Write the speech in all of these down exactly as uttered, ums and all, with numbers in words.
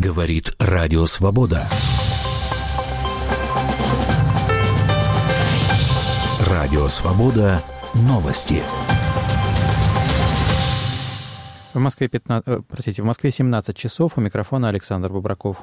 Говорит Радио Свобода. Радио Свобода. Новости. В Москве пятнадцать, простите, в Москве семнадцать часов. У микрофона Александр Бобраков.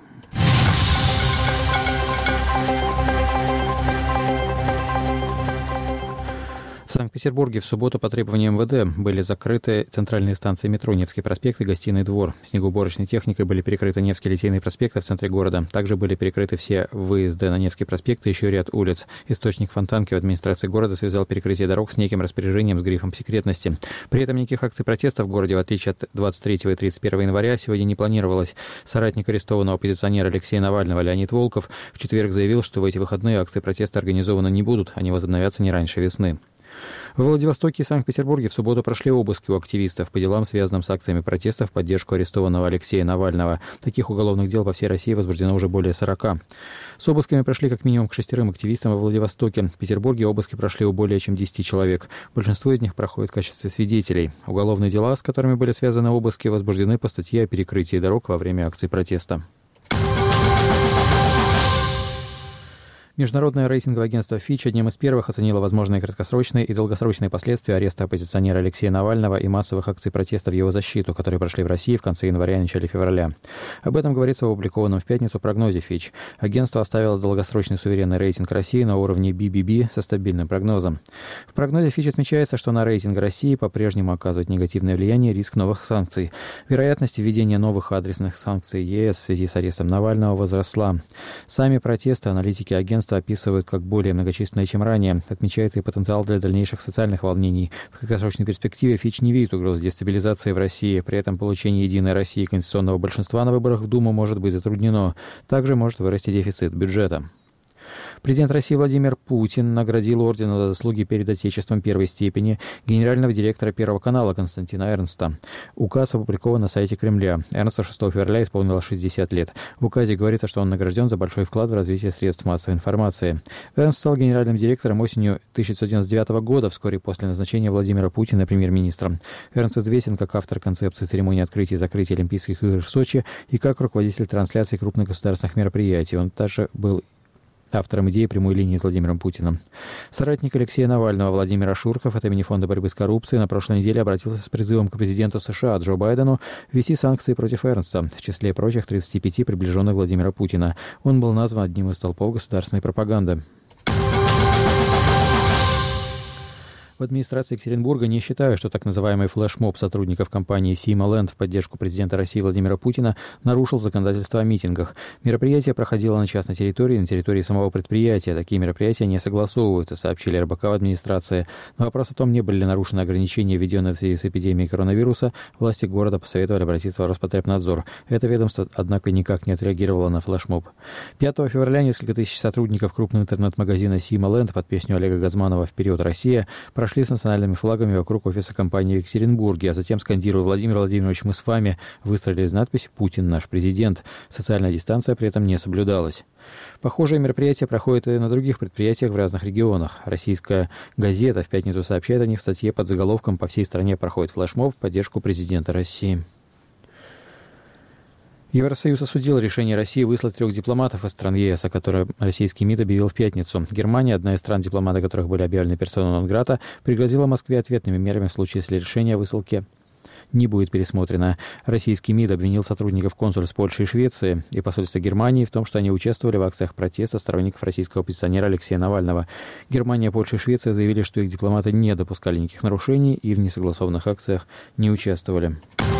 В Санкт-Петербурге в субботу по требованию МВД были закрыты центральные станции метро Невский проспект и Гостиный двор. Снегоуборочной техникой были перекрыты Невский Литейный проспект в центре города. Также были перекрыты все выезды на Невский проспект и еще ряд улиц. Источник Фонтанки в администрации города связал перекрытие дорог с неким распоряжением с грифом секретности. При этом никаких акций протеста в городе, в отличие от двадцать третьего и тридцать первого января, сегодня не планировалось. Соратник арестованного оппозиционера Алексея Навального Леонид Волков в четверг заявил, что в эти выходные акции протеста организованы не будут, они возобновятся не раньше весны. В Владивостоке и Санкт-Петербурге в субботу прошли обыски у активистов по делам, связанным с акциями протеста в поддержку арестованного Алексея Навального. Таких уголовных дел по всей России возбуждено уже более сорока. С обысками прошли как минимум к шестерым активистам во Владивостоке. В Петербурге обыски прошли у более чем десяти человек. Большинство из них проходит в качестве свидетелей. Уголовные дела, с которыми были связаны обыски, возбуждены по статье о перекрытии дорог во время акций протеста. Международное рейтинговое агентство Fitch одним из первых оценило возможные краткосрочные и долгосрочные последствия ареста оппозиционера Алексея Навального и массовых акций протеста в его защиту, которые прошли в России в конце января и начале февраля. Об этом говорится в опубликованном в пятницу прогнозе Fitch. Агентство оставило долгосрочный суверенный рейтинг России на уровне би би би со стабильным прогнозом. В прогнозе Fitch отмечается, что на рейтинг России по-прежнему оказывает негативное влияние риск новых санкций. Вероятность введения новых адресных санкций ЕС в связи с арестом Навального возросла. Сами протесты аналитики агентства описывают как более многочисленные, чем ранее. Отмечается и потенциал для дальнейших социальных волнений. В краткосрочной перспективе Фитч не видит угрозы дестабилизации в России. При этом получение «Единой России» конституционного большинства на выборах в Думу может быть затруднено. Также может вырасти дефицит бюджета. Президент России Владимир Путин наградил орденом за заслуги перед Отечеством первой степени генерального директора Первого канала Константина Эрнста. Указ опубликован на сайте Кремля. Эрнсту шестого февраля исполнилось шестьдесят лет. В указе говорится, что он награжден за большой вклад в развитие средств массовой информации. Эрнст стал генеральным директором осенью тысяча девятьсот девяносто девятого года, вскоре после назначения Владимира Путина премьер-министром. Эрнст известен как автор концепции церемонии открытия и закрытия Олимпийских игр в Сочи и как руководитель трансляции крупных государственных мероприятий. Он также был автором идеи прямой линии с Владимиром Путиным. Соратник Алексея Навального Владимир Ашурков от имени Фонда борьбы с коррупцией на прошлой неделе обратился с призывом к президенту США Джо Байдену ввести санкции против Эрнста, в числе прочих тридцати пяти приближенных Владимира Путина. Он был назван одним из столпов государственной пропаганды. В администрации Екатеринбурга не считают, что так называемый флешмоб сотрудников компании «Сима-Ленд» в поддержку президента России Владимира Путина нарушил законодательство о митингах. Мероприятие проходило на частной территории, на территории самого предприятия. Такие мероприятия не согласовываются, сообщили эр бэ ка в администрации. На вопрос о том, не были ли нарушены ограничения, введенные в связи с эпидемией коронавируса, власти города посоветовали обратиться в Роспотребнадзор. Это ведомство, однако, никак не отреагировало на флешмоб. пятого февраля несколько тысяч сотрудников крупного интернет-магазина «Сима-Ленд» под песню Олега Газманова «Вперед, Россия!» прошли с национальными флагами вокруг офиса компании в Екатеринбурге, а затем, скандируя «Владимир Владимирович, мы с вами», выстроили из надписи «Путин наш президент». Социальная дистанция при этом не соблюдалась. Похожие мероприятия проходят и на других предприятиях в разных регионах. Российская газета в пятницу сообщает о них в статье под заголовком «По всей стране проходит флешмоб в поддержку президента России». Евросоюз осудил решение России выслать трех дипломатов из стран ЕС, о котором российский МИД объявил в пятницу. Германия, одна из стран, дипломаты которых были объявлены персона нон-грата, пригрозила Москве ответными мерами в случае, если решение о высылке не будет пересмотрено. Российский МИД обвинил сотрудников консульств Польши и Швеции и посольства Германии в том, что они участвовали в акциях протеста сторонников российского оппозиционера Алексея Навального. Германия, Польша и Швеция заявили, что их дипломаты не допускали никаких нарушений и в несогласованных акциях не участвовали.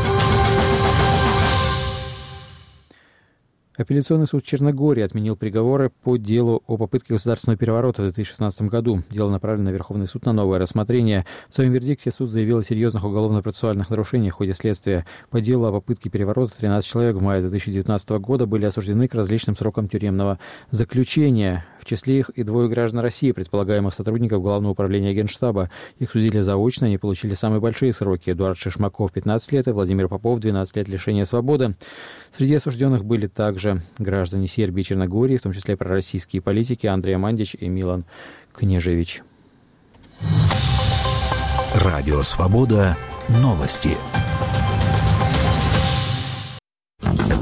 Апелляционный суд Черногории отменил приговоры по делу о попытке государственного переворота в две тысячи шестнадцатом году. Дело направлено на Верховный суд на новое рассмотрение. В своем вердикте суд заявил о серьезных уголовно-процессуальных нарушениях в ходе следствия. По делу о попытке переворота тринадцать человек в мае две тысячи девятнадцатого года были осуждены к различным срокам тюремного заключения. В числе их и двое граждан России, предполагаемых сотрудников Главного управления Генштаба. Их судили заочно, они получили самые большие сроки. Эдуард Шишмаков пятнадцать лет и Владимир Попов двенадцать лет лишения свободы. Среди осужденных были также граждане Сербии и Черногории, в том числе пророссийские политики Андрей Мандич и Милан Княжевич. Радио Свобода. Новости.